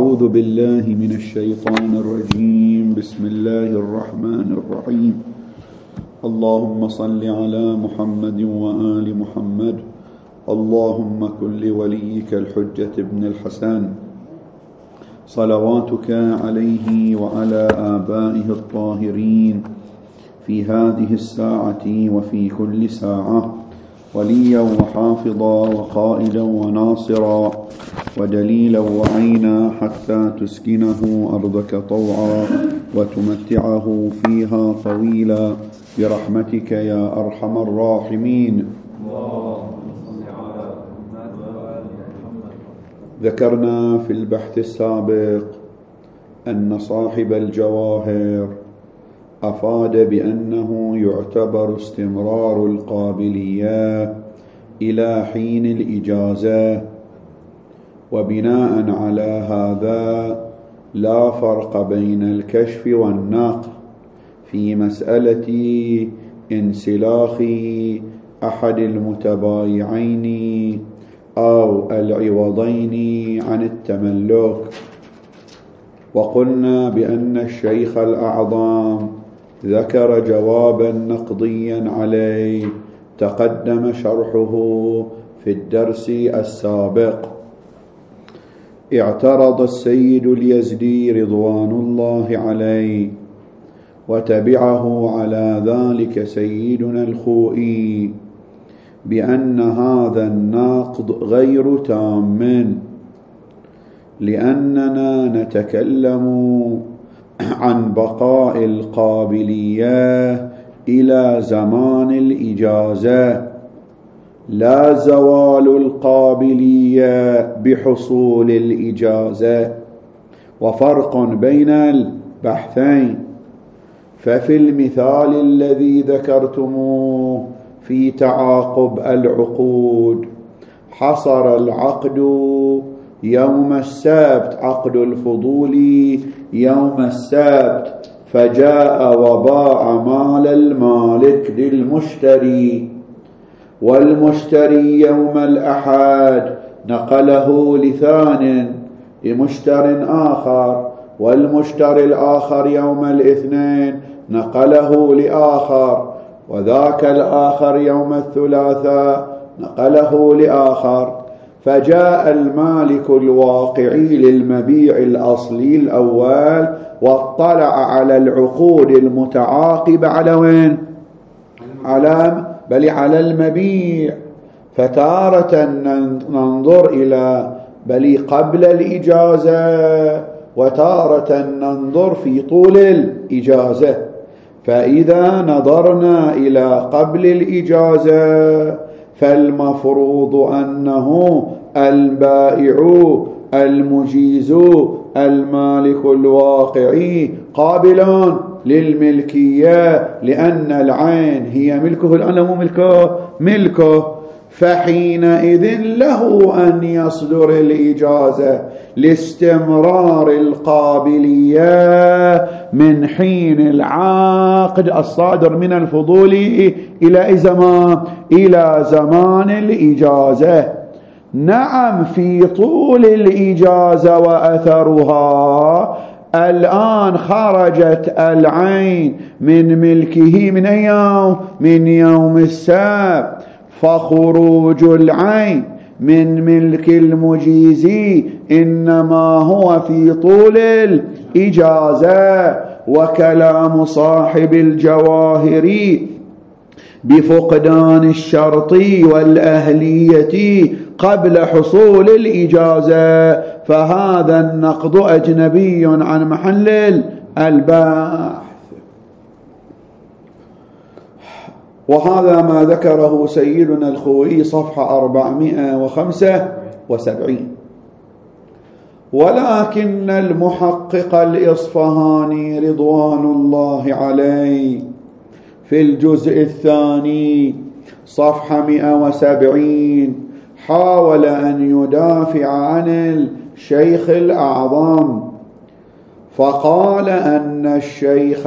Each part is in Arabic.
أعوذ بالله من الشيطان الرجيم. بسم الله الرحمن الرحيم. اللهم صل على محمد وآل محمد. اللهم كن لوليك الحجة ابن الحسن صلواتك عليه وعلى آبائه الطاهرين في هذه الساعة وفي كل ساعة وليا وحافظا وقائدا وناصرا ودليلا وعينا حتى تسكنه أرضك طوعا وتمتعه فيها طويلا برحمتك يا أرحم الراحمين. ذكرنا في البحث السابق أن صاحب الجواهر أفاد بأنه يعتبر استمرار القابلية إلى حين الإجازة، وبناء على هذا لا فرق بين الكشف والنقل في مسألة انسلاخ أحد المتبايعين أو العوضين عن التملك. وقلنا بأن الشيخ الأعظم ذكر جوابا نقضيا عليه تقدم شرحه في الدرس السابق. اعترض السيد اليزدي رضوان الله عليه وتبعه على ذلك سيدنا الخوئي بأن هذا النقض غير تام، لأننا نتكلم عن بقاء القابلية إلى زمان الإجازة، لا زوال القابلية بحصول الإجازة، وفرق بين البحثين. ففي المثال الذي ذكرتموه في تعاقب العقود حصر العقد يوم السبت، عقد الفضول يوم السبت، فجاء وباع مال المالك للمشتري، والمشتري يوم الأحد نقله لثان لمشتر آخر، والمشتري الآخر يوم الاثنين نقله لآخر، وذاك الآخر يوم الثلاثاء نقله لآخر. فجاء المالك الواقعي للمبيع الأصلي الأول واطلع على العقود المتعاقبة على وين؟ على المبيع. فتارة ننظر إلى قبل الإجازة، وتارة ننظر في طول الإجازة. فإذا نظرنا إلى قبل الإجازة فالمفروض أنه البائع المجيز المالك الواقعي قابل للملكية، لأن العين هي ملكه الآن مو ملكه، فحينئذ له أن يصدر الإجازة لاستمرار القابلية من حين العقد الصادر من الفضول إلى زمان الإجازة. نعم، في طول الإجازة وأثرها الآن خرجت العين من ملكه من أي يوم؟ من يوم السبت. فخروج العين من ملك المجيز إنما هو في طول الإجازة. وكلام صاحب الجواهر بفقدان الشرط والأهلية قبل حصول الإجازة، فهذا النقض أجنبي عن محل البحث. وهذا ما ذكره سيدنا الخوئي صفحة 475. ولكن المحقق الإصفهاني رضوان الله عليه في الجزء الثاني صفحة 170 حاول أن يدافع عن الشيخ الأعظم، فقال أن الشيخ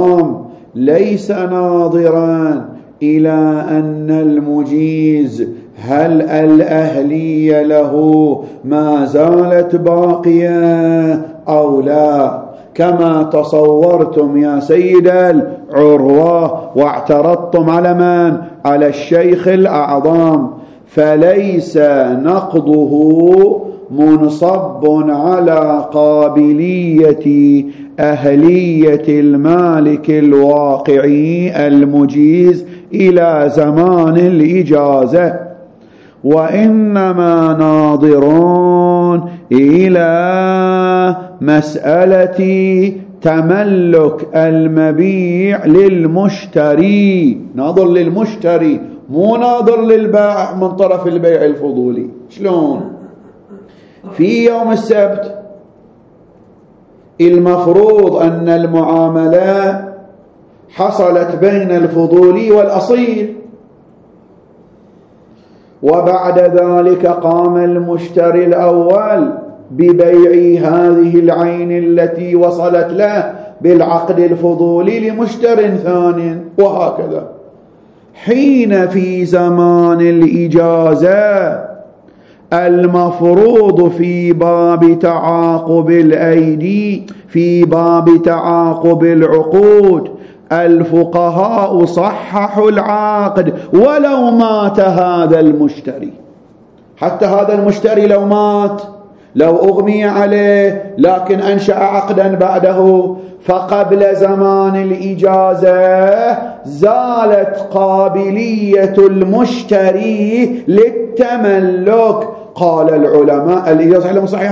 الأعظم ليس ناظرا إلى أن المجيز هل الأهلية له ما زالت باقية أو لا؟ كما تصورتم يا سيد العروة واعترضتم على من؟ على الشيخ الأعظم، فليس نقضه منصب على قابلية أهلية المالك الواقعي المجيز إلى زمان الإجازة، وإنما ناظرون إلى مسألة تملك المبيع للمشتري، ناظر للمشتري مو ناظر للبائع من طرف البيع الفضولي. شلون؟ في يوم السبت المفروض أن المعاملة حصلت بين الفضولي والأصيل، وبعد ذلك قام المشتري الأول ببيع هذه العين التي وصلت له بالعقد الفضولي لمشتر ثاني، وهكذا. حين في زمان الإجازة المفروض في باب تعاقب الأيدي، في باب تعاقب العقود، الفقهاء صححوا العقد ولو مات هذا المشتري. حتى هذا المشتري لو مات، لو أغمي عليه، لكن أنشأ عقدا بعده فقبل زمان الإجازة، زالت قابلية المشتري للتملك. قال العلماء الإجازة صحيحة،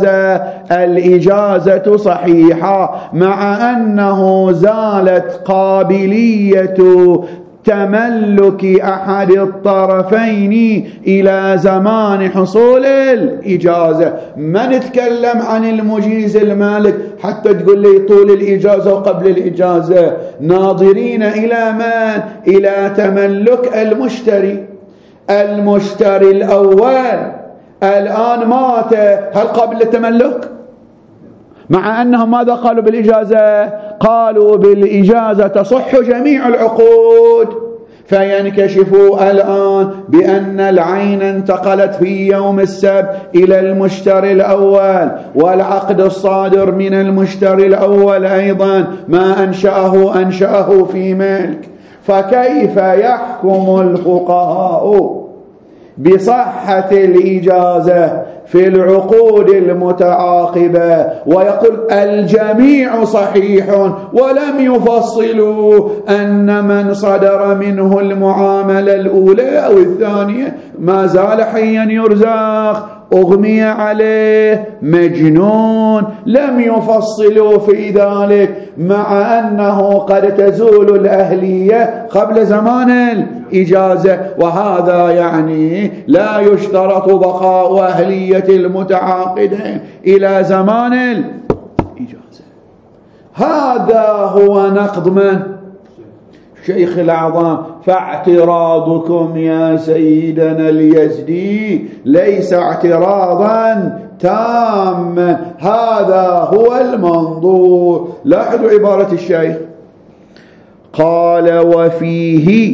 الإجازة صحيحة، مع أنه زالت قابلية تملك أحد الطرفين إلى زمان حصول الإجازة. ما نتكلم عن المجيز المالك حتى تقول لي طول الإجازة وقبل الإجازة، ناظرين إلى من؟ إلى تملك المشتري. المشتري الأول الآن مات، هل قابل التملك؟ مع أنهم ماذا قالوا بالإجازة؟ قالوا بالإجازة تصح جميع العقود، فينكشفوا الآن بأن العين انتقلت في يوم السبت إلى المشتري الأول، والعقد الصادر من المشتري الأول أيضا ما أنشأه في ملك. فكيف يحكم الفقهاء بصحة الإجازة في العقود المتعاقبة ويقول الجميع صحيح، ولم يفصلوا أن من صدر منه المعاملة الأولى أو الثانية ما زال حيا يرزق، أغمي عليه، مجنون، لم يفصلوا في ذلك، مع أنه قد تزول الأهلية قبل زمان الإجازة. وهذا يعني لا يشترط بقاء أهلية المتعاقدين إلى زمان الإجازة. هذا هو نقض من؟ شيخ الأعظم. فاعتراضكم يا سيدنا اليزدي ليس اعتراضا تاما، هذا هو المنظور. لاحظوا عبارة الشيخ، قال وفيه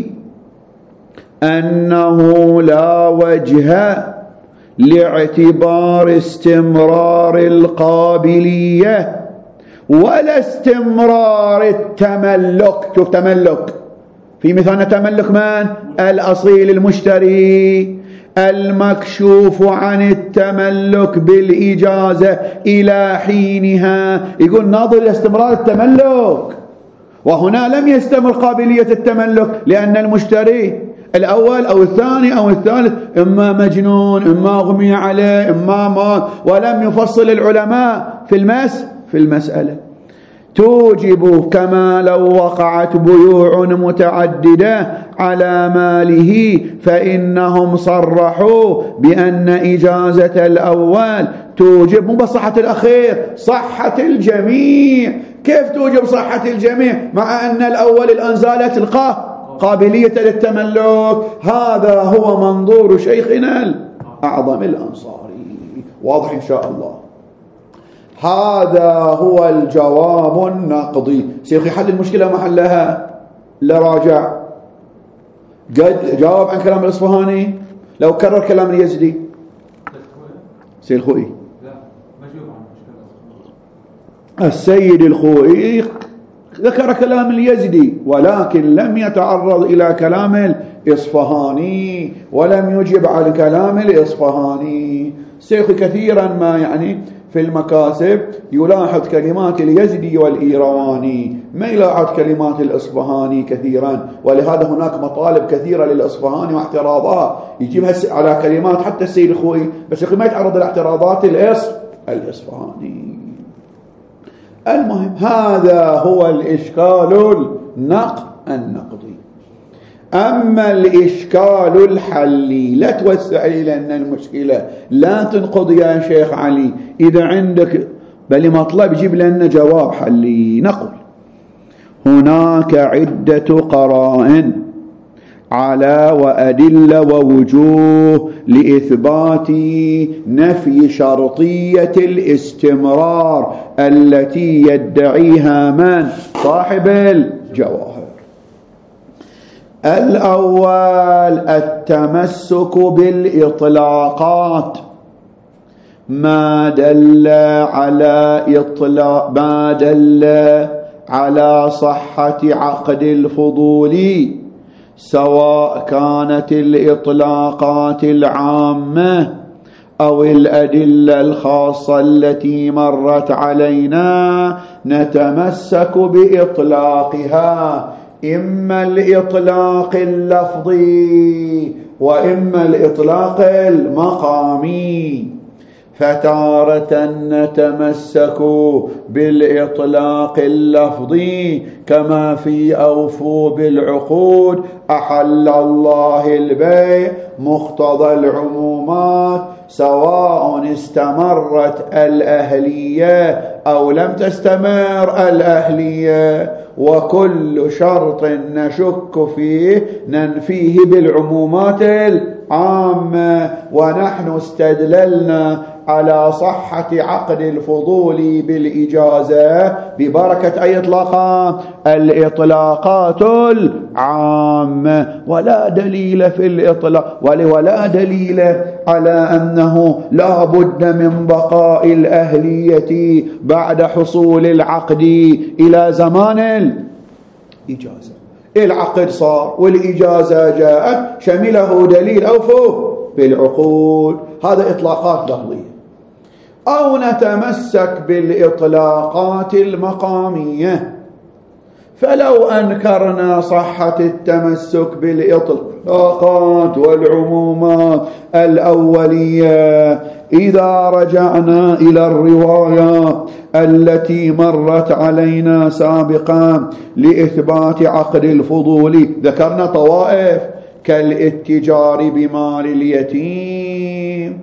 أنه لا وجه لاعتبار استمرار القابلية ولا استمرار التملك. شوف تملك، في مثال تملك من؟ الأصيل المشتري، المكشوف عن التملك بالإجازة إلى حينها. يقول ناظر إلى استمرار التملك، وهنا لم يستمر قابلية التملك، لأن المشتري الأول أو الثاني أو الثالث إما مجنون، إما أغمي عليه، إما مات، ولم يفصل العلماء في المسألة. توجب كما لو وقعت بيوع متعددة على ماله، فإنهم صرحوا بأن إجازة الأول توجب مو بصحة الأخير، صحة الجميع. كيف توجب صحة الجميع مع أن الأول الآن زالت قابلية للتملك؟ هذا هو منظور شيخنا الأعظم الأنصاري. واضح إن شاء الله. هذا هو الجواب النقضي. سيخي حل المشكلة محلها، لا راجع قد جاوب عن كلام الإصفهاني، لو كرر كلام اليزدي سيد الخوئي، السيد الخوئي ذكر كلام اليزدي ولكن لم يتعرض إلى كلام الإصفهاني ولم يجب على كلام الإصفهاني. الشيخ كثيرا ما يعني في المكاسب يلاحظ كلمات اليزدي والإيرواني، ما يلاحظ كلمات الإصفهاني كثيرا، ولهذا هناك مطالب كثيرة للإصفهاني واعتراضات يجيبها على كلمات حتى السيد الخوئي، بس ما يتعرض لاعتراضات الإصفهاني. المهم هذا هو الإشكال النقدي. أما الإشكال الحلي لا توسعي لأن المشكلة لا تنقض يا شيخ علي، إذا عندك بل مطلب جيب لنا جواب حلي. نقول هناك عدة قرائن على وأدلة ووجوه لإثبات نفي شرطية الاستمرار التي يدعيها من؟ صاحب الجواهر. الأول التمسك بالإطلاقات، ما دل على صحة عقد الفضول، سواء كانت الإطلاقات العامة أو الأدلة الخاصة التي مرت علينا، نتمسك بإطلاقها، إما الإطلاق اللفظي وإما الإطلاق المقامي. فتارة نتمسك بالإطلاق اللفظي كما في أوفوا بالعقود، أحل الله البيع، مقتضى العمومات، سواء استمرت الأهلية أو لم تستمر الأهلية، وكل شرط نشك فيه ننفيه بالعمومات العامة. ونحن استدللنا على صحة عقد الفضول بالإجازة ببركة أي إطلاقات؟ الإطلاقات العامة، ولا دليل في الإطلاق ولا دليل على أنه لا بد من بقاء الأهلية بعد حصول العقد إلى زمان الإجازة. العقد صار والإجازة جاءت، شمله دليل أوفوا بالعقود، هذا إطلاقات لفظية. أو نتمسك بالإطلاقات المقامية، فلو أنكرنا صحة التمسك بالإطلاقات والعمومات الأولية، إذا رجعنا إلى الروايات التي مرت علينا سابقا لإثبات عقد الفضول، ذكرنا طوائف كالاتجار بمال اليتيم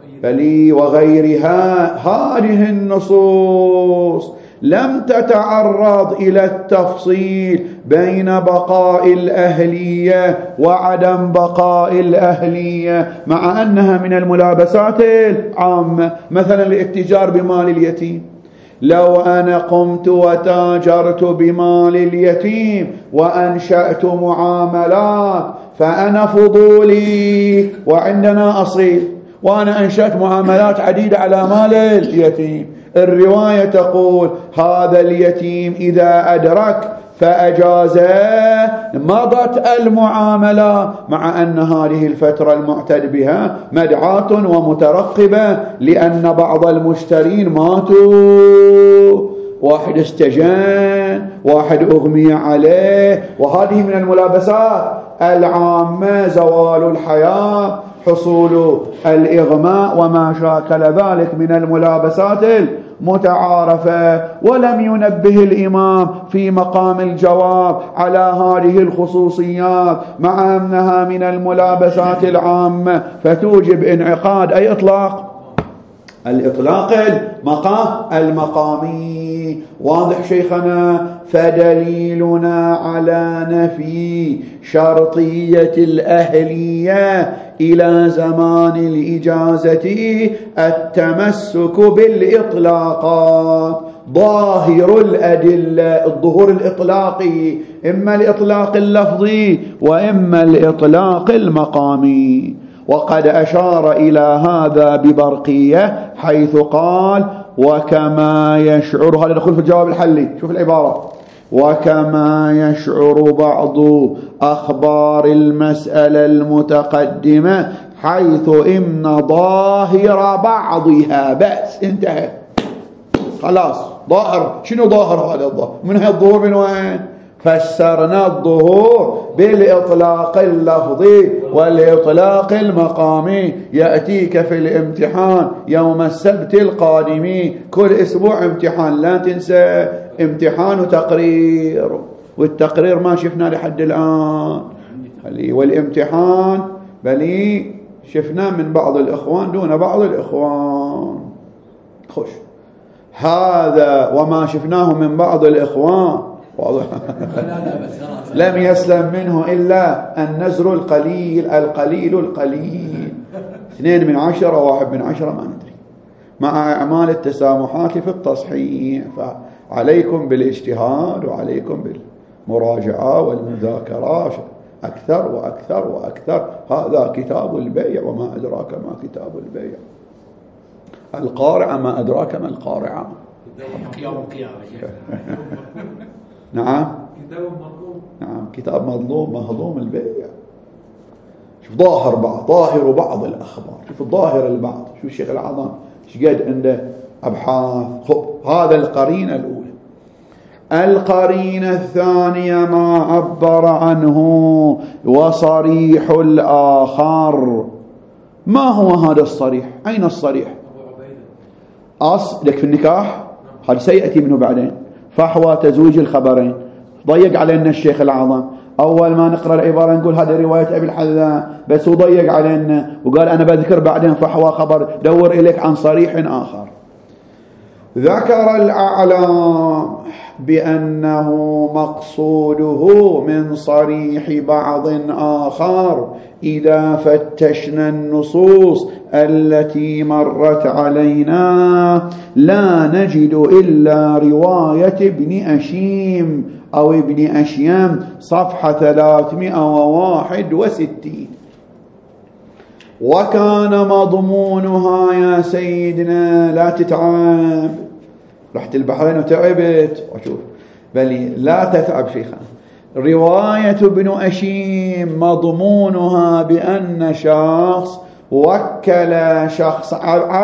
وغيرها. هذه النصوص لم تتعرض إلى التفصيل بين بقاء الأهلية وعدم بقاء الأهلية، مع أنها من الملابسات العامة. مثلا الاتجار بمال اليتيم، لو أنا قمت وتاجرت بمال اليتيم وأنشأت معاملات فأنا فضولي وعندنا أصيل، وأنا أنشأت معاملات عديدة على مال اليتيم، الرواية تقول هذا اليتيم إذا أدرك فأجازه مضت المعاملة، مع أن هذه الفترة المعتد بها مدعاة ومترقبة، لأن بعض المشترين ماتوا، واحد استجان، واحد أغمي عليه، وهذه من الملابسات العامة، زوال الحياة، حصول الإغماء، وما شاكل ذلك من الملابسات المتعارفة. ولم ينبه الإمام في مقام الجواب على هذه الخصوصيات، مع أنها من الملابسات العامة، فتوجب انعقاد أي إطلاق؟ الإطلاق المقامي. واضح شيخنا؟ فدليلنا على نفي شرطية الأهلية إلى زمان الإجازة التمسك بالإطلاقات. ظاهر الأدلة الظهور الإطلاقي، إما الإطلاق اللفظي وإما الإطلاق المقامي. وقد أشار إلى هذا ببرقية حيث قال وكما يشعر، هذا دخول في الجواب الحلي، شوف العبارة، وكما يشعر بعض أخبار المسألة المتقدمة حيث إن ظاهر بعضها بأس، انتهى خلاص. ظاهر شنو ظاهر؟ هذا الظاهر من هي الظهور من وين؟ فسرنا الظهور بالإطلاق اللفظي والإطلاق المقامي. يأتيك في الامتحان يوم السبت القادم، كل أسبوع امتحان، لا تنسى امتحان وتقرير، والتقرير ما شفنا لحد الآن، والامتحان بلي شفنا من بعض الإخوان دون بعض الإخوان. خوش هذا وما شفناه من بعض الإخوان لم يسلم منه إلا النزر القليل القليل القليل، 2 من 10 1 من 10 ما ندري، مع أعمال التسامحات في التصحيح. فعليكم بالاجتهاد وعليكم بالمراجعة والمذاكرة أكثر وأكثر وأكثر. هذا كتاب البيع، وما أدراك ما كتاب البيع، القارعة ما أدراك ما القارعة. يوم القيامة. نعم كتاب مظلوم، نعم كتاب مظلوم مهضوم البيع. شوف ظاهر بعض الأخبار، شوف الظاهر البعض، شوف الشيخ الأعظم ايش قد عنده أبحاث. هذا القرينة الأولى. القرينة الثانية ما عبر عنه وصريح الآخر. ما هو هذا الصريح؟ أين الصريح؟ لك في النكاح، هذا سيأتي منه بعدين، فحوى تزويج الخبرين. ضيق علينا الشيخ الأعظم، أول ما نقرأ العبارة نقول هذا رواية أبي الحذاء، بس هو ضيق علينا وقال أنا بذكر بعدين فحوى خبر، دور إليك عن صريح آخر. ذكر الأعلام بأنه مقصوده من صريح بعض آخر إذا فتشنا النصوص التي مرت علينا لا نجد إلا رواية ابن أشيم أو ابن أشيم صفحة 361. وكان مضمونها يا سيدنا، لا تتعب، رحت البحرين وتعبت وشوف، بل لا تتعب شيخنا. رواية ابن أشيم مضمونها بأن شخص وكل شخص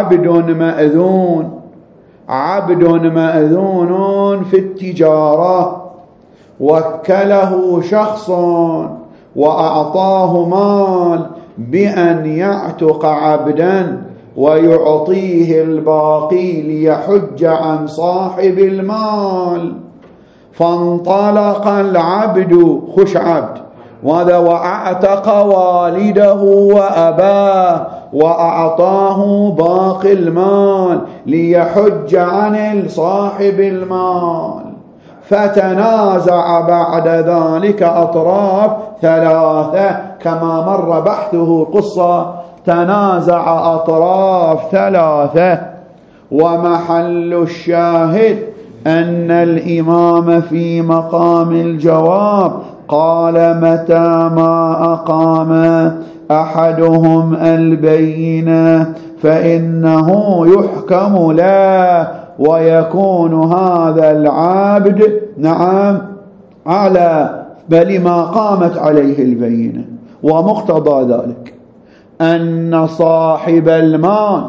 عبد مأذون في التجارة، وكله شخص وأعطاه مال بأن يعتق عبدا ويعطيه الباقي ليحج عن صاحب المال. فانطلق العبد، خش عبد، وهذا وأعتق والده وأباه وأعطاه باقي المال ليحج عن صاحب المال. فتنازع بعد ذلك أطراف 3 كما مر بحثه قصة، تنازع أطراف 3. ومحل الشاهد أن الإمام في مقام الجواب قال متى ما أقام أحدهم البينة فإنه يحكم له، ويكون هذا العبد نعم على بل ما قامت عليه البينة. ومقتضى ذلك أن صاحب المال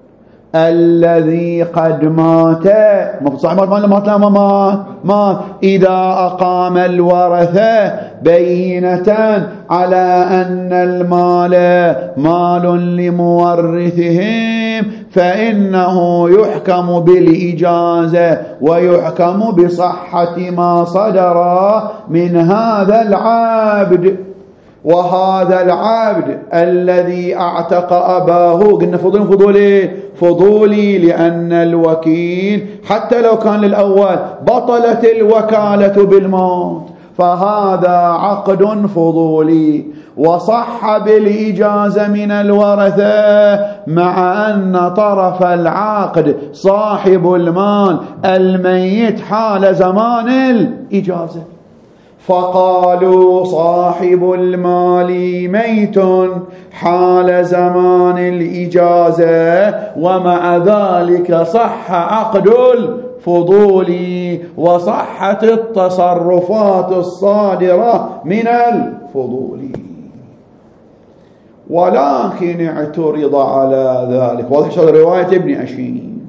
الذي قد مات، صاحب المال مات إذا أقام الورثة بينة على أن المال مال لمورثهم فإنه يحكم بالإجازة ويحكم بصحة ما صدر من هذا العبد. وهذا العبد الذي اعتق أباه، قلنا فضولي لأن الوكيل حتى لو كان للأول بطلت الوكالة بالموت، فهذا عقد فضولي وصح بالإجازة من الورثة، مع أن طرف العقد صاحب المال الميت حال زمان الإجازة. فقالوا صاحب المال ميت حال زمان الإجازة، ومع ذلك صح عقد الفضول وصحت التصرفات الصادرة من الفضول. ولكن اعترض على ذلك، واضح رواية ابن أشيم،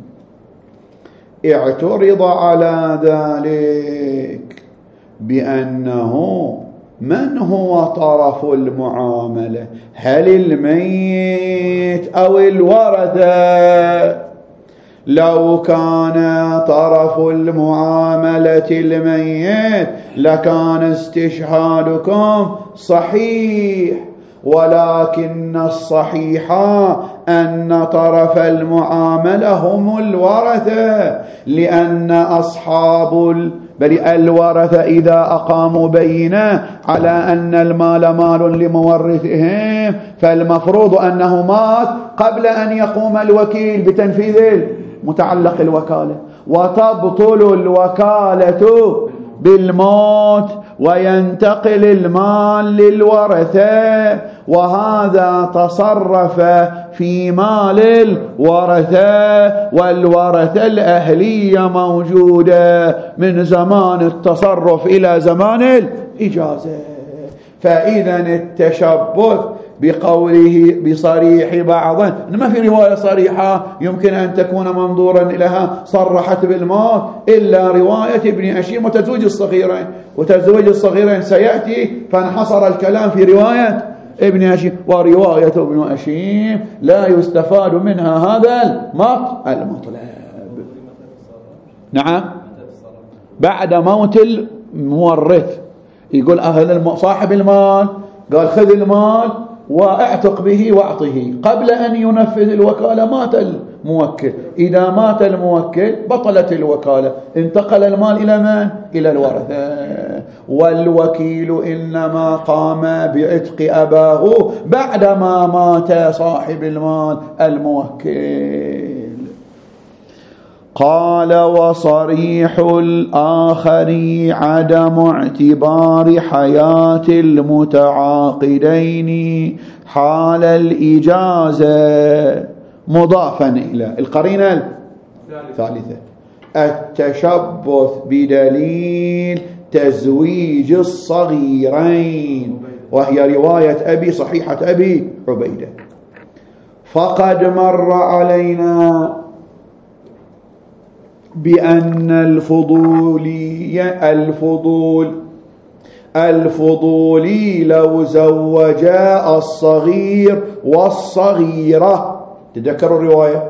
اعترض على ذلك بأنه من هو طرف المعاملة، هل الميت أو الورثة؟ لو كان طرف المعاملة الميت لكان استشهادكم صحيح، ولكن الصحيح أن طرف المعاملة هم الورثة، لأن أصحاب بل الورثة إذا أقاموا بينة على أن المال مال لمورثهم فالمفروض أنه مات قبل أن يقوم الوكيل بتنفيذ متعلق الوكالة، وتبطل الوكالة بالموت وينتقل المال للورثة، وهذا تصرف في مال الورثة، والورثة الأهلية موجودة من زمان التصرف إلى زمان الإجازة. فإذا التشبث بقوله بصريح بعضا، ما في رواية صريحة يمكن أن تكون منظورا لها صرحت بالموت إلا رواية ابن أشيم وتزوج الصغيرين، وتزوج الصغيرين سيأتي، فانحصر الكلام في رواية ابن أشيم، ورواية ابن أشيم لا يستفاد منها هذا المطلب. نعم، بعد موت المورث يقول أهل صاحب المال قال خذ المال واعتق به واعطه، قبل أن ينفذ الوكالة مات الموكل، إذا مات الموكل بطلت الوكالة، انتقل المال إلى من؟ إلى الورثة، والوكيل إنما قام بعتق أباه بعدما مات صاحب المال الموكل. قال وصريح الآخر عدم اعتبار حياة المتعاقدين حال الإجازة، مضافا إلى القرينة الثالثة التشبث بدليل تزويج الصغيرين، وهي رواية أبي صحيحة أبي عبيدة. فقد مر علينا بأن الفضولي لو زوجا الصغير والصغيرة، تذكروا الرواية،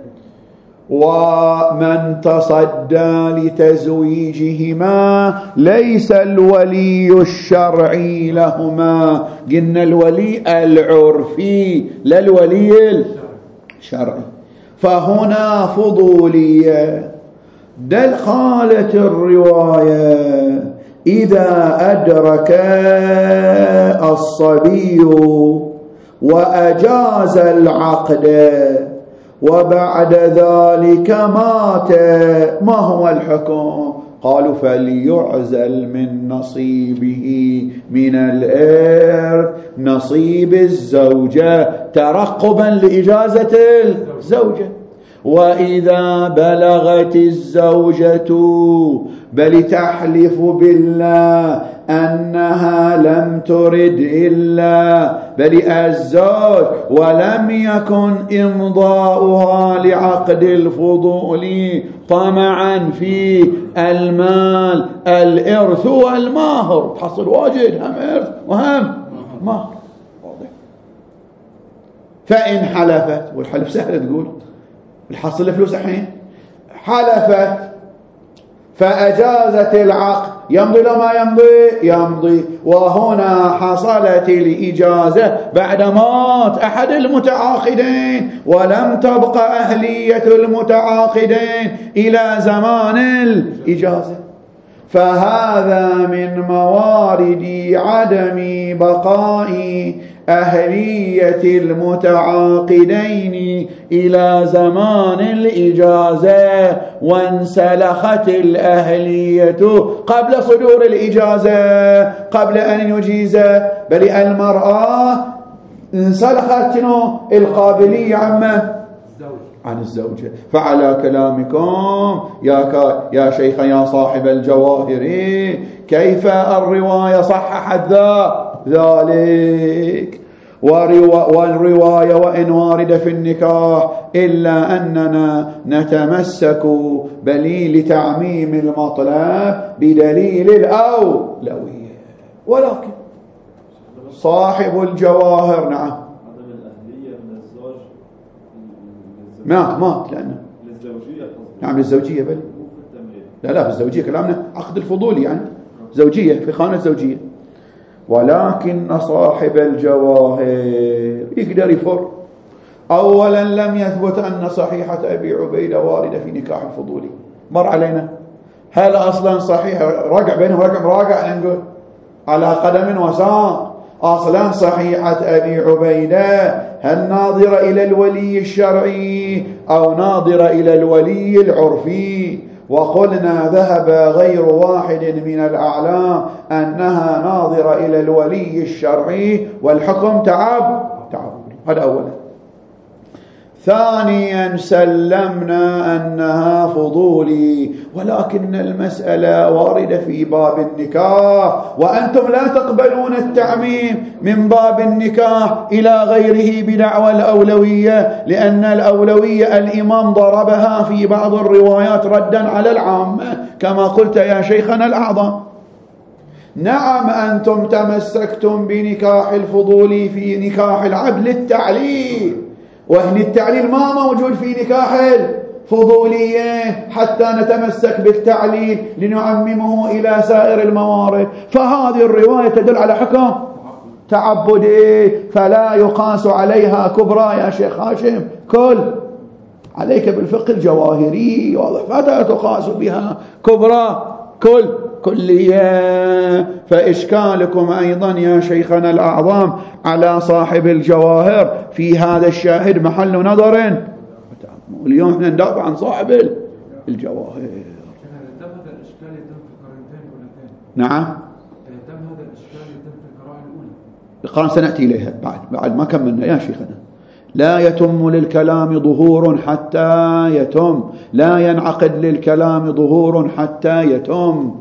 ومن تصدى لتزويجهما ليس الولي الشرعي لهما، قلنا الولي العرفي لا الولي الشرعي، فهنا فضولية. دل قالت الرواية إذا أدرك الصبي وأجاز العقد وبعد ذلك مات ما هو الحكم؟ قالوا فليعزل من نصيبه من الإرث نصيب الزوجة ترقبا لإجازة الزوجة، وإذا بلغت الزوجة بل تحلف بالله أنها لم ترد إلا بل الزوج ولم يكن إمضاؤها لعقد الفضول طمعا في المال الإرث والمهر، تحصل واجد هم إرث وهم مهر، واضح. فإن حلفت، والحلف سهل تقول الحصل الفلوس الحين، حلفت فأجازت العقد يمضي لو ما يمضي، وهنا حصلت الإجازة بعد موت أحد المتعاقدين ولم تبقى أهلية المتعاقدين إلى زمان الإجازة، فهذا من موارد عدم بقاء أهلية المتعاقدين إلى زمان الإجازة، وانسلخت الأهلية قبل صدور الإجازة، قبل أن يجيز. بل المرأة انسلخت القابلية عن الزوجة. فعلى كلامكم يا شيخ يا صاحب الجواهر، كيف الرواية صححت ذلك؟ والرواية وإن واردة في النكاح إلا أننا نتمسك بل لتعميم المطلب بدليل الأولوية. ولكن صاحب الجواهر نعم مات لأنه نعم للزوجية. بل لا في الزوجية كلامنا عقد الفضولي يعني زوجية في خانة زوجية. ولكن صاحب الجواهر يقدر يفر. أولا لم يثبت أن صحيحة أبي عبيدة واردة في نكاح الفضولي، مر علينا. هل أصلا صحيح رجع بينهم راجع نقول على قدم وساق؟ أصلا صحيحة أبي عبيدة هل ناظرة إلى الولي الشرعي أو ناظرة إلى الولي العرفي؟ وقلنا ذهب غير واحد من الأعلام أنها ناظرة إلى الولي الشرعي والحكم تعبدي. هذا أولا. ثانيا سلمنا أنها فضولي، ولكن المسألة واردة في باب النكاح، وأنتم لا تقبلون التعميم من باب النكاح إلى غيره بدعوى الأولوية، لأن الأولوية الإمام ضربها في بعض الروايات ردا على العامة كما قلت يا شيخنا الأعظم. نعم أنتم تمسكتم بنكاح الفضولي في نكاح العبد للتعليل، وإن التعليل ما موجود في نكاح الفضولية حتى نتمسك بالتعليل لنعممه إلى سائر الموارد. فهذه الرواية تدل على حكم تعبدي، فلا يقاس عليها كبرى يا شيخ هاشم. كل عليك بالفقه الجواهري واضح، فلا تقاس بها كبرى كلية. فإشكالكم أيضا يا شيخنا الأعظم على صاحب الجواهر في هذا الشاهد محل نظر. اليوم احنا ندافع عن صاحب الجواهر. نعم هذا الإشكال يتم في القراءة الأولى. القراءة سنأتي إليها بعد ما كملنا يا شيخنا. لا يتم للكلام ظهور حتى يتم، لا ينعقد للكلام ظهور حتى يتم.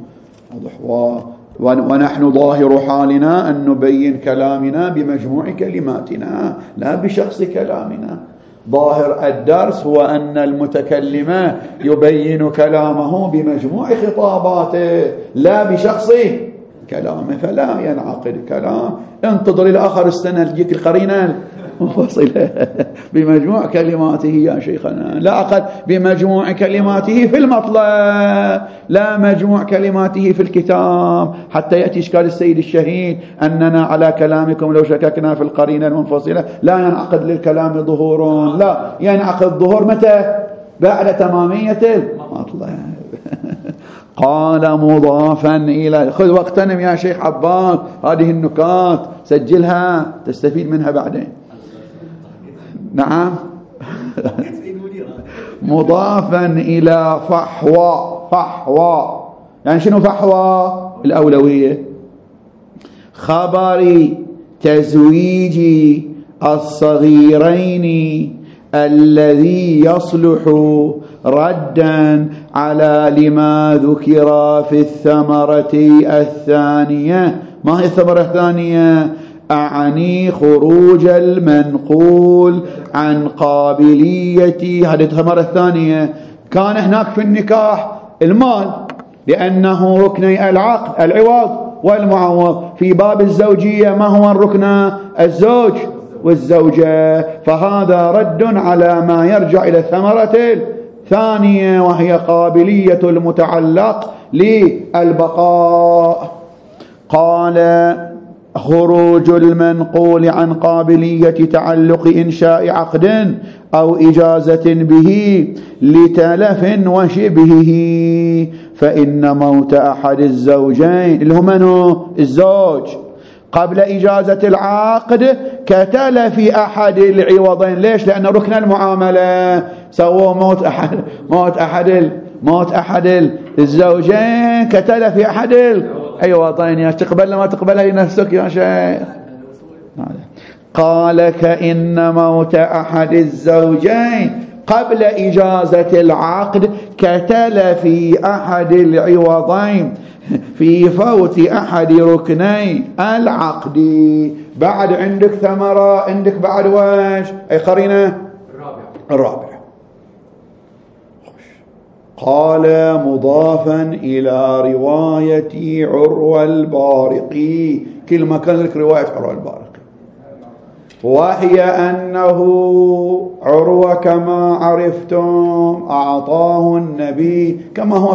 ونحن ظاهر حالنا أن نبين كلامنا بمجموع كلماتنا لا بشخص كلامنا. ظاهر الدرس هو أن المتكلم يبين كلامه بمجموع خطاباته لا بشخص كلامه، فلا ينعقد كلام. انتظر الآخر السنة تجيك القرينة منفصلة بمجموع كلماته يا شيخنا، لا أقل بمجموع كلماته في المطلب، لا مجموع كلماته في الكتاب، حتى يأتي إشكال السيد الشهيد أننا على كلامكم لو شككنا في القرينة المنفصلة لا ينعقد للكلام ظهور. لا ينعقد ظهور متى؟ بعد تمامية المطلب. قال مضافا إلى، خذ واغتنم يا شيخ عباس هذه النكات سجلها تستفيد منها بعدين. نعم مضافا إلى فحوى يعني شنو فحوى؟ الأولوية. خبر تزويج الصغيرين الذي يصلح ردا على لما ذكر في الثمرة الثانية. ما هي الثمرة الثانية؟ أعني خروج المنقول عن قابلية. هذه الثمرة الثانية. كان هناك في النكاح المال لأنه ركني العقد العوض والمعوض. في باب الزوجية ما هو الركن؟ الزوج والزوجة. فهذا رد على ما يرجع إلى الثمرة الثانية وهي قابلية المتعلق للبقاء. قال خروج المنقول عن قابلية تعلق إنشاء عقد أو إجازة به لتلف وشبهه، فإن موت أحد الزوجين اللي هم الزوج قبل إجازة العقد كتلف أحد العوضين. ليش؟ لأن ركن المعاملة سووا موت أحد الزوجين كتلف أحد العوضين. يا تقبل ما تقبلها لنفسك يا شيخ. قال كأن موت أحد الزوجين قبل إجازة العقد كتلف أحد العوضين في فوت أحد ركني العقد. بعد عندك ثمرة، عندك بعد واش أي قرينة الرابع. قال مضافا إلى رواية عروة البارقي. كلمة كان لك رواية عروة البارقي، وهي أنه عروة كما عرفتم أعطاه النبي كما هو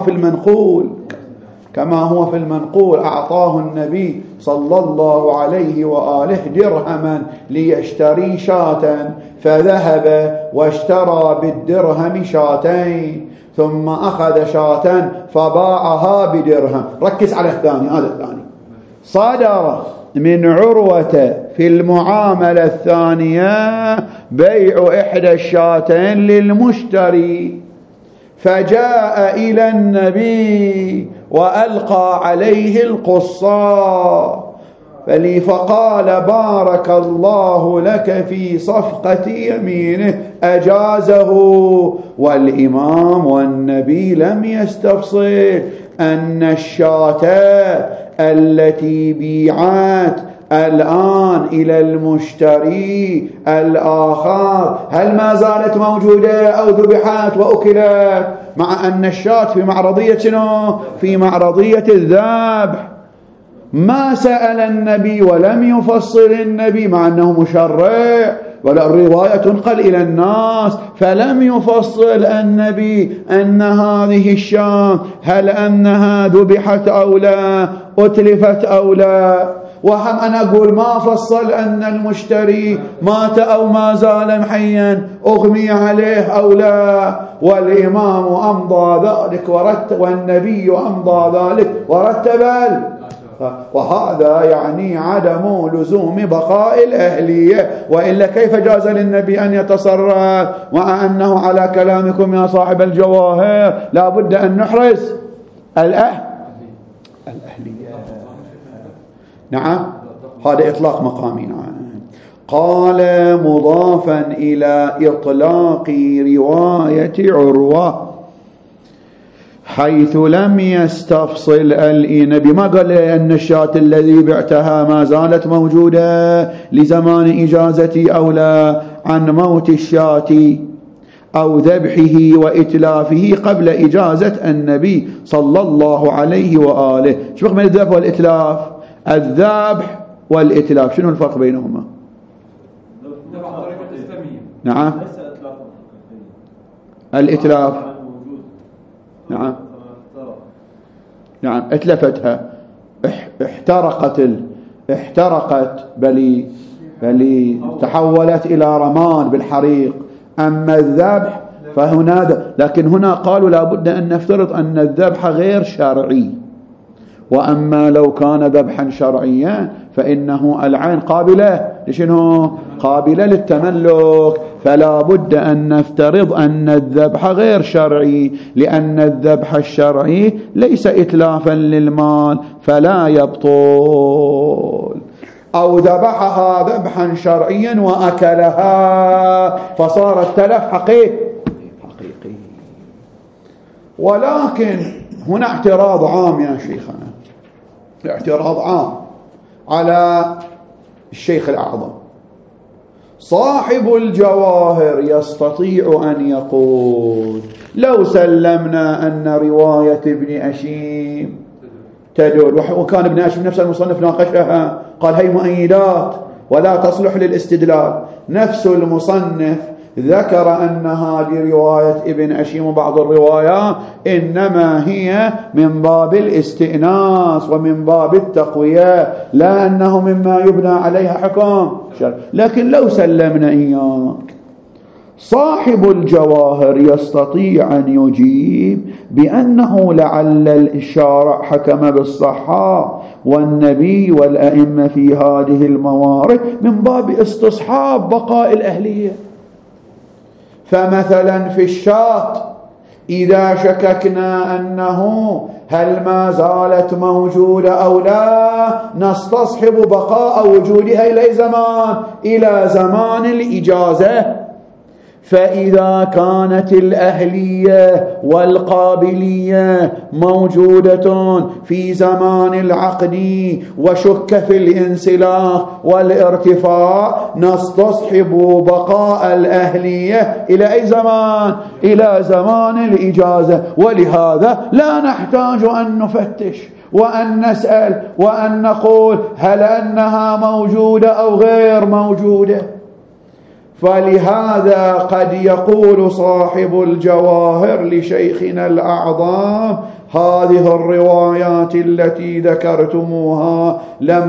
في المنقول أعطاه النبي صلى الله عليه وآله درهما ليشتري شاة، فذهب واشترى بالدرهم شاتين، ثم أخذ شاة فباعها بدرهم. ركز على الثاني، هذا الثاني. صدر من عروة في المعاملة الثانية بيع إحدى الشاتين للمشتري، فجاء إلى النبي وألقى عليه القصة فقال بارك الله لك في صفقة يمينه، أجازه. والإمام والنبي لم يستفصل أن الشاة التي بيعت الآن إلى المشتري الآخر هل ما زالت موجودة أو ذبحت وأكلت، مع أن الشاة في معرضية شنو؟ في معرضية الذبح. ما سأل النبي ولم يفصل النبي مع أنه مشرع، ولا الرواية تنقل إلى الناس، فلم يفصل النبي أن هذه الشاة هل أنها ذبحت أو لا، أتلفت أو لا. وهم أنا أقول ما فصل أن المشتري مات أو ما زال محيا، أغمي عليه أو لا. والإمام أمضى ذلك والنبي أمضى ذلك ورتب. وهذا يعني عدم لزوم بقاء الأهلية، وإلا كيف جاز للنبي أن يتصرف؟ مع أنه على كلامكم يا صاحب الجواهر لا بد أن نحرز الأهلية. نعم، هذا إطلاق مقامي. نعم. قال مضافا إلى إطلاق رواية عروة حيث لم يستفصل النبي، ما قال أن الشاة الذي بعتها ما زالت موجودة لزمان إجازتي أو لا، عن موت الشاة أو ذبحه وإتلافه قبل إجازة النبي صلى الله عليه وآله. شو فرق بين الذبح والإتلاف؟ الذبح والإتلاف شنو الفرق بينهما؟ نعم، الإتلاف نعم اتلفتها، احترقت بل تحولت إلى رماد بالحريق. أما الذبح فهنا، لكن هنا قالوا لابد أن نفترض أن الذبح غير شرعي، وأما لو كان ذبحا شرعيا فإنه العين قابلة لشنو؟ قابلة للتملك. فلا بد أن نفترض أن الذبح غير شرعي، لأن الذبح الشرعي ليس إتلافا للمال فلا يبطل. أو ذبحها ذبحا شرعيا وأكلها فصار التلف حقيقي. ولكن هنا اعتراض عام يا شيخنا، اعتراض عام على الشيخ الأعظم. صاحب الجواهر يستطيع أن يقول لو سلمنا أن رواية ابن أشيم تدل، وكان ابن أشيم نفس المصنف ناقشها قال هي مؤيدات ولا تصلح للاستدلال. نفس المصنف ذكر أن هذه رواية ابن أشيم وبعض الروايات إنما هي من باب الاستئناس ومن باب التقوية، لا أنه مما يبنى عليها حكم شرع. لكن لو سلمنا إياك صاحب الجواهر يستطيع أن يجيب بأنه لعل الشارع حكم بالصحة والنبي والأئمة في هذه الموارد من باب استصحاب بقاء الأهلية. فمثلا في الشاة إذا شككنا أنه هل ما زالت موجودة أو لا نستصحب بقاء وجودها إلى زمان، إلى زمان الإجازة. فإذا كانت الأهلية والقابلية موجودة في زمان العقد وشك في الانسلاخ والارتفاع نستصحب بقاء الأهلية إلى أي زمان؟ إلى زمان الإجازة. ولهذا لا نحتاج أن نفتش وأن نسأل وأن نقول هل أنها موجودة أو غير موجودة. فلهذا قد يقول صاحب الجواهر لشيخنا الأعظم هذه الروايات التي ذكرتموها لم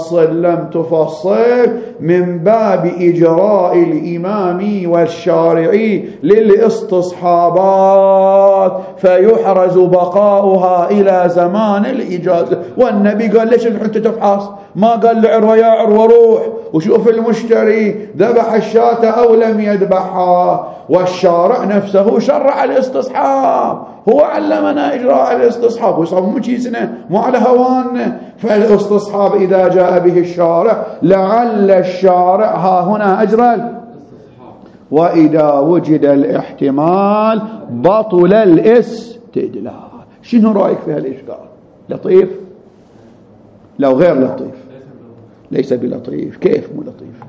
تفصل من باب إجراء الإمام والشارعي للاستصحابات فيحرز بقاؤها إلى زمان الإجازة. والنبي قال ليش أنت تفحص؟ ما قال لعروة يا عروة روح وشوف المشتري ذبح الشاة أو لم يذبحها. والشارع نفسه شرع الاستصحاب، هو علمنا إجراء الاستصحاب ويصاب مجيزنا مو على هواننا. فالاستصحاب إذا جاء به الشارع لعل الشارع ها هنا أجرى. وإذا وجد الاحتمال بطل الاستدلال. شنو رأيك في هالإشكال؟ لطيف؟ لو غير لطيف ليس بلطيف. كيف مو لطيف؟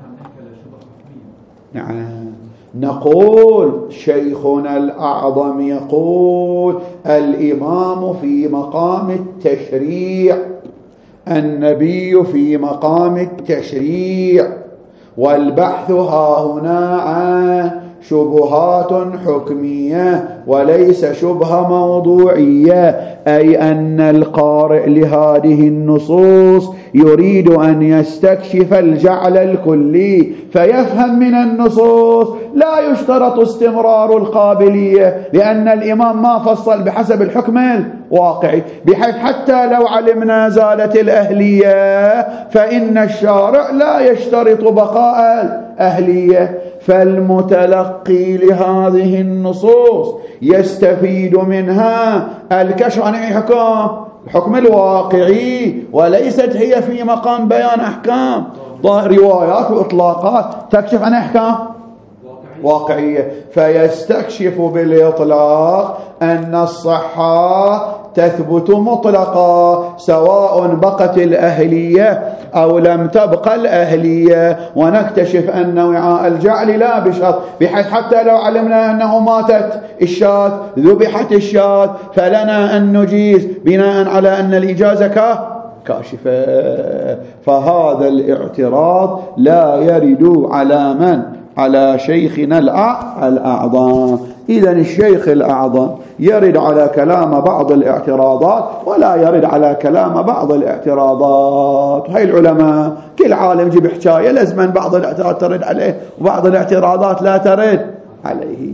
نعم نقول شيخنا الأعظم يقول الإمام في مقام التشريع، النبي في مقام التشريع، والبحث ها هنا عن شبهات حكمية وليس شبهة موضوعية، أي أن القارئ لهذه النصوص يريد أن يستكشف الجعل الكلي فيفهم من النصوص لا يشترط استمرار القابلية، لأن الإمام ما فصل بحسب الحكم الواقعي، بحيث حتى لو علمنا زالت الأهلية فإن الشارع لا يشترط بقاء الأهلية. فالمتلقي لهذه النصوص يستفيد منها الكشف عن أي الحكم الواقعي، وليست هي في مقام بيان أحكام. روايات وإطلاقات تكشف عن أحكام واقعية، فيستكشف بالإطلاق أن الصحة تثبت مطلقا سواء بقت الأهلية أو لم تبقى الأهلية، ونكتشف أن وعاء الجعل لا بشرط، بحيث حتى لو علمنا أنه ماتت الشاة ذبحت الشاة فلنا أن نجيز بناء على أن الإجازة كاشفة. فهذا الاعتراض لا يرد على من؟ على شيخنا الأعظم. إذن الشيخ الأعظم يرد على كلام بعض الاعتراضات ولا يرد على كلام بعض الاعتراضات. هاي العلماء كل عالم يجيب حكاية لازم بعض الاعتراضات ترد عليه وبعض الاعتراضات لا ترد عليه.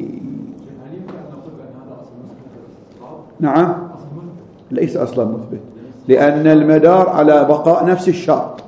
نعم ليس أصلا مثبت، لأن المدار على بقاء نفس الشرط.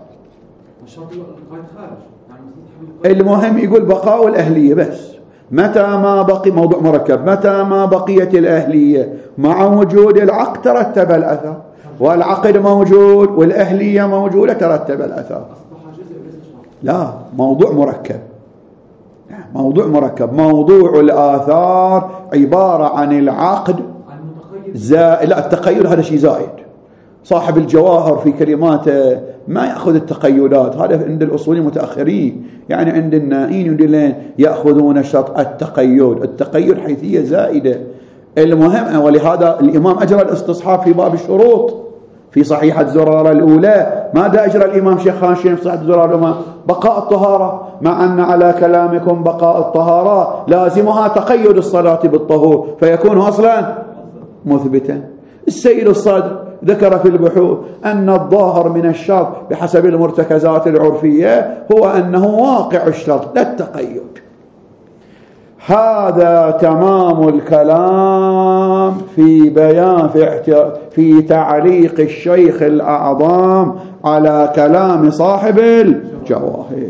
المهم يقول بقاء الأهلية بس. متى ما بقي موضوع مركب، متى ما بقيت الأهلية مع وجود العقد ترتب الأثر، والعقد موجود والأهلية موجودة ترتب الأثر. لا موضوع مركب، موضوع مركب. موضوع الآثار عبارة عن العقد لا التقيد هذا شيء زائد. صاحب الجواهر في كلماته ما يأخذ التقيدات، هذا عند الأصوليين متأخرين، يعني عند النائين ودلين يأخذون شرط التقيد حيثية زائدة. المهم ولهذا الإمام أجرى الاستصحاب في باب الشروط في صحيحة زرارة الأولى. ماذا أجرى الإمام شيخ خانشين في صحيحة زرارة الأولى؟ بقاء الطهارة، مع أن على كلامكم بقاء الطهارة لازمها تقيد الصلاة بالطهور فيكون أصلا مثبتا. السيد الصادق ذكر في البحوث أن الظاهر من الشرط بحسب المرتكزات العرفية هو أنه واقع الشرط لا التقيد. هذا تمام الكلام في بيان في تعليق الشيخ الأعظم على كلام صاحب الجواهر.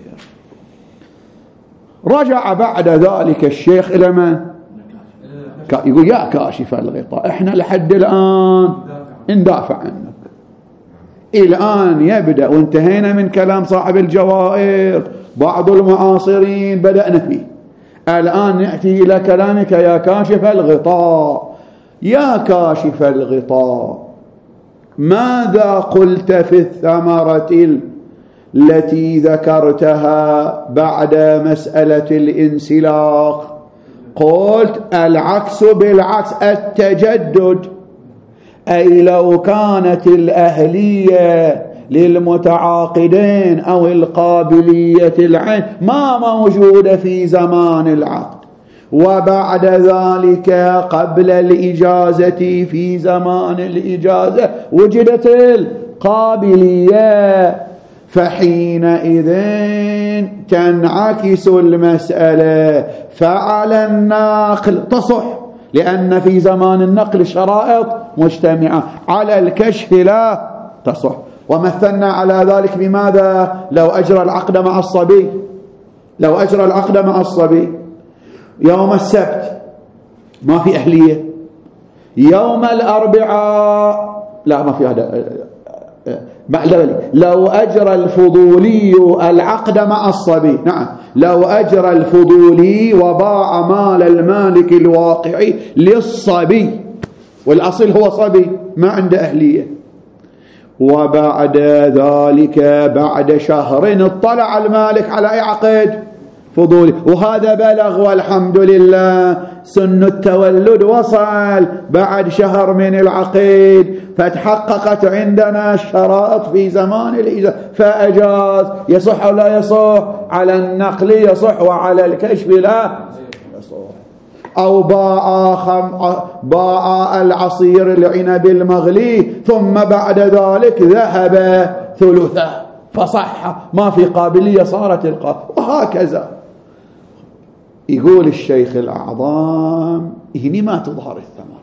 رجع بعد ذلك الشيخ إلى من؟ يقول يا كاشف الغطاء، احنا لحد الآن ندافع عنك، الآن يبدأ وانتهينا من كلام صاحب الجواهر، بعض المعاصرين بدأنا فيه، الآن نأتي إلى كلامك يا كاشف الغطاء. يا كاشف الغطاء، ماذا قلت في الثمرة التي ذكرتها بعد مسألة الانسلاخ؟ قلت العكس بالعكس، التجدد، أي لو كانت الأهلية للمتعاقدين أو القابلية العين ما موجودة في زمان العقد، وبعد ذلك قبل الإجازة في زمان الإجازة وجدت القابلية، فحينئذ تنعكس المسألة، فعلى النقل تصح، لأن في زمان النقل الشرائط مجتمعة، على الكشف لا تصح. ومثلنا على ذلك بماذا؟ لو أجرى العقد مع الصبي، لو أجرى العقد مع الصبي يوم السبت ما في أهلية، يوم الأربعاء لا ما في هذا، لو أجرى الفضولي العقد مع الصبي، نعم، لو أجرى الفضولي وباع مال المالك الواقعي للصبي، والأصل هو صبي ما عنده أهلية، وبعد ذلك بعد شهر اطلع المالك على أي عقد فضولي، وهذا بلغ والحمد لله، سن التولد وصل بعد شهر من العقد، فتحققت عندنا الشرائط في زمان الإجازة فأجاز، يصح ولا يصح؟ على النقل يصح، وعلى الكشف لا يصح. أو باع العصير العنب المغلي ثم بعد ذلك ذهب ثلثه فصح، ما في قابلية صارت وهكذا. يقول الشيخ الأعظم هنا ما تظهر الثمرة،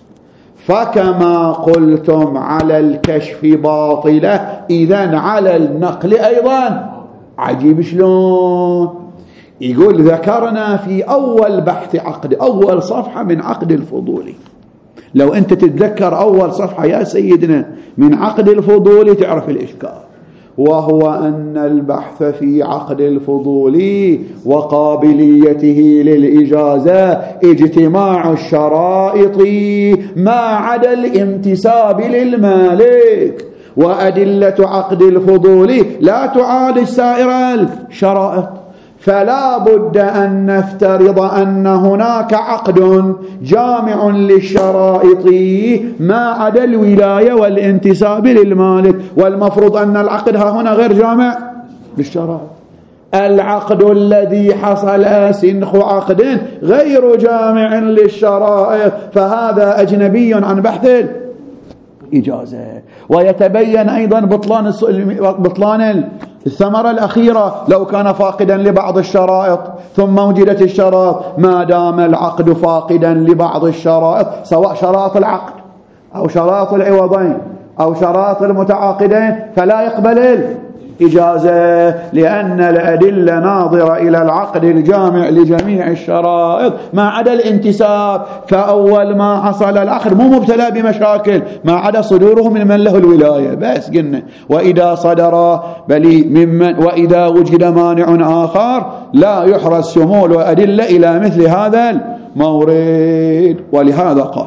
فكما قلتم على الكشف باطلة إذن على النقل أيضا. عجيب شلون؟ يقول ذكرنا في أول بحث عقد، أول صفحة من عقد الفضولي، لو أنت تتذكر أول صفحة يا سيدنا من عقد الفضولي تعرف الإشكال، وهو أن البحث في عقد الفضولي وقابليته للإجازة اجتماع الشرائط ما عدا الامتساب للمالك، وأدلة عقد الفضولي لا تعالج سائر الشرائط، فلا بد أن نفترض أن هناك عقد جامع للشرائط ما عدا الولاية والانتساب للمالك، والمفروض أن العقد هنا غير جامع للشرائط. العقد الذي حصل سنخ عقد غير جامع للشرائط، فهذا أجنبي عن بحث الإجازة. ويتبين أيضا بطلان الثمرة الأخيرة لو كان فاقدا لبعض الشرائط ثم وجدت الشرائط، ما دام العقد فاقدا لبعض الشرائط سواء شرائط العقد أو شرائط العوضين أو شرائط المتعاقدين فلا يقبل الإجازة، لأن الأدلة ناظرة إلى العقد الجامع لجميع الشرائط ما عدا الانتساب، فأول ما حصل العقد مو مبتلى بمشاكل ما عدا صدوره من له الولاية بس قلنا، وإذا صدر وإذا وجد مانع آخر لا يحرز شمول وأدلة إلى مثل هذا المورد. ولهذا قال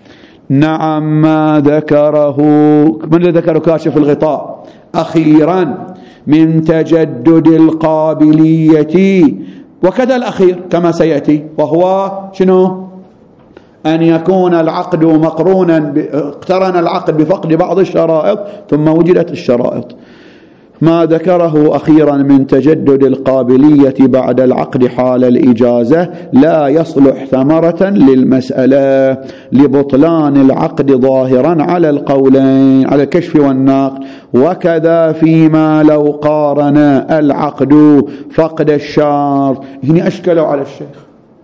نعم ما ذكره من ذكر كاشف الغطاء أخيرا من تجدد القابلية، وكذا الأخير كما سيأتي، وهو شنو؟ أن يكون العقد مقرونا اقترن العقد بفقد بعض الشرائط ثم وجدت الشرائط. ما ذكره أخيرا من تجدد القابلية بعد العقد حال الإجازة لا يصلح ثمرة للمسألة لبطلان العقد ظاهرا على القولين على الكشف والنقل، وكذا فيما لو قارن العقد فقد الشرط. هنا أشكلوا على الشيخ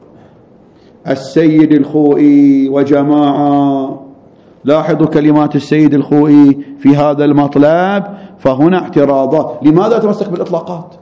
السيد الخوئي وجماعة. لاحظوا كلمات السيد الخوئي في هذا المطلب، فهنا اعتراضات. لماذا تمسك بالإطلاقات؟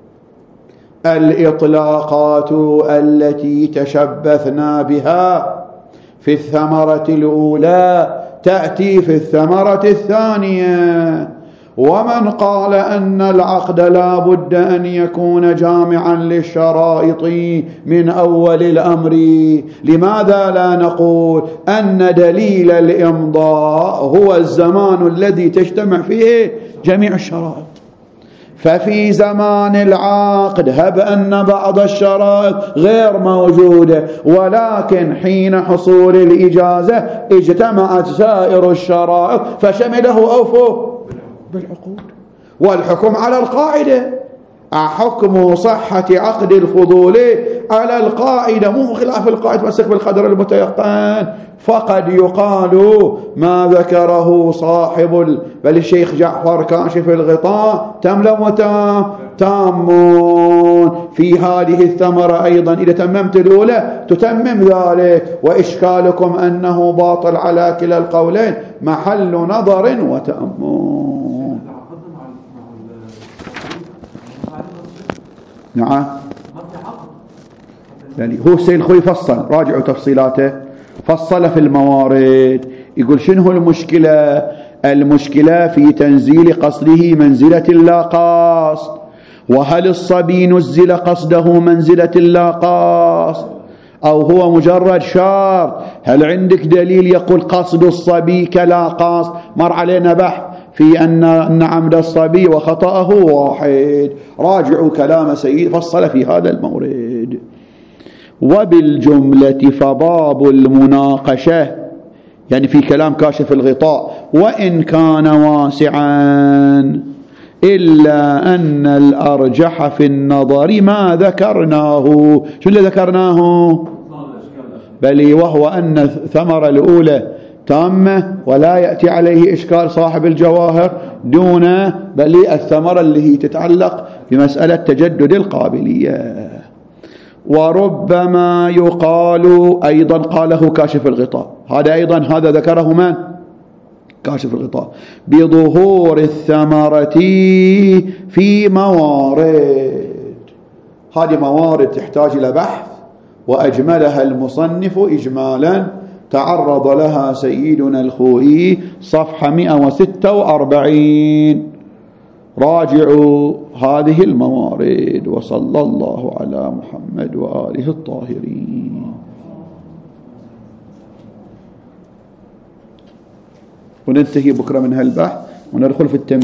الإطلاقات التي تشبثنا بها في الثمرة الأولى تأتي في الثمرة الثانية. ومن قال أن العقد لا بد أن يكون جامعا للشرائط من أول الأمر، لماذا لا نقول أن دليل الإمضاء هو الزمان الذي تجتمع فيه جميع الشرائط؟ ففي زمان العقد هب أن بعض الشرائط غير موجودة، ولكن حين حصول الإجازة اجتمعت سائر الشرائط فشمله أوفوا بالعقود. والحكم على القاعدة، حكم صحة عقد الفضول على القاعدة، مو خلاف القاعدة مسك بالقدر المتيقن. فقد يقال ما ذكره صاحب بل الشيخ جعفر كاشف الغطاء تملم تامون في هذه الثمرة أيضا. إذا تممت الأولى تتمم ذلك، وإشكالكم أنه باطل على كلا القولين محل نظر وتأمون. نعم، يعني هو السيد الخوئي فصل، راجعوا تفصيلاته، فصل في الموارد. يقول شنو المشكلة؟ المشكلة في تنزيل قصده منزلة اللا قصد. وهل الصبي نزل قصده منزلة اللا قصد أو هو مجرد شرط؟ هل عندك دليل يقول قصد الصبي كلا قصد؟ مر علينا بحث في أن عمد الصبي وخطأه واحد. راجعوا كلام سيد فصل في هذا المورد. وبالجملة فباب المناقشة، يعني في كلام كاشف الغطاء، وإن كان واسعا إلا أن الأرجح في النظر ما ذكرناه. شو اللي ذكرناه؟ بل وهو أن الثمرة الأولى تامة ولا يأتي عليه إشكال صاحب الجواهر دون بل الثمرة اللي هي تتعلق بمسألة تجدد القابلية. وربما يقال أيضا قاله كاشف الغطاء، هذا أيضا هذا ذكره من؟ كاشف الغطاء، بظهور الثمرة في موارد. هذه موارد تحتاج إلى بحث، وأجملها المصنف إجمالا تعرض لها سيدنا الخوئي صفحة 146. راجعوا هذه الموارد. وصلى الله على محمد وآله الطاهرين. وننتهي بكرة من هالبحث وندخل في التنبيه.